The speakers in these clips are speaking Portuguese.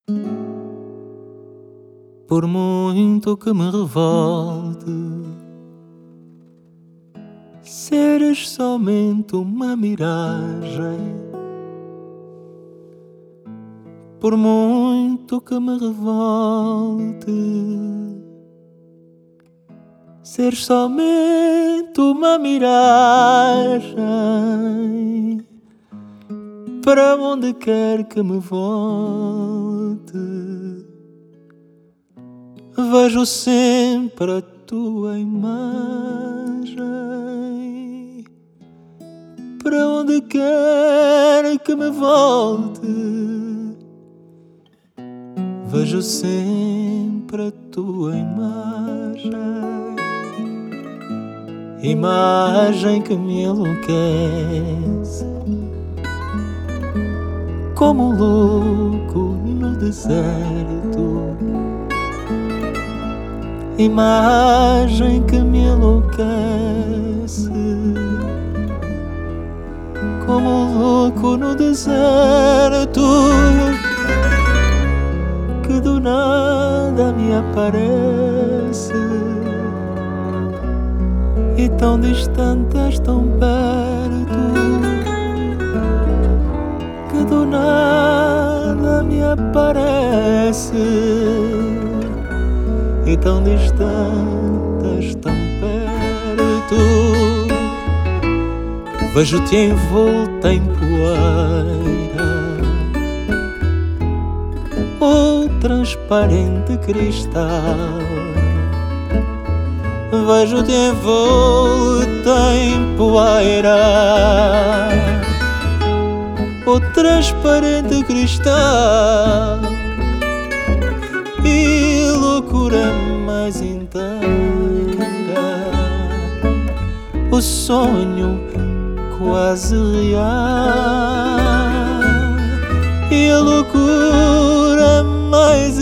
Por muito que me revolte, seres somente uma miragem. Por muito que me revolte, seres somente uma miragem. Para onde quer que me volte, vejo sempre a tua imagem. Para onde quer que me volte, vejo sempre a tua imagem. Imagem que me enlouquece, como um louco no deserto. Imagem que me enlouquece, como um louco no deserto, que do nada me aparece, e tão distante és tão perto, que do nada me aparece, e tão distante és tão perto. Vejo-te envolta em poeira ou transparente cristal. Vejo-te envolta em poeira ou transparente cristal, e loucura mais inteira, o sonho quase real, e a loucura mais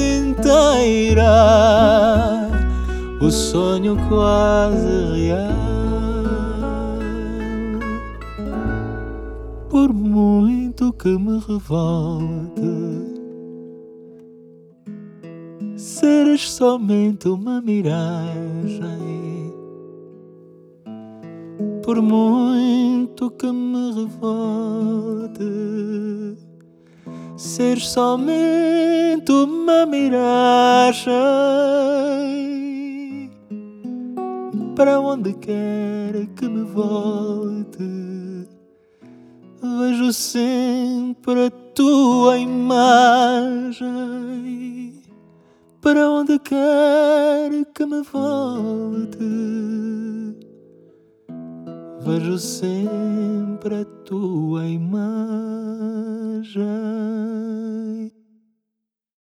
inteira, o sonho quase real. Por muito que me revolte, seres somente uma miragem. Por muito que me revolte, seres somente uma miragem. Para onde quer que me volte, vejo sempre a tua imagem. Para onde quer que me volte, vejo sempre a tua imagem.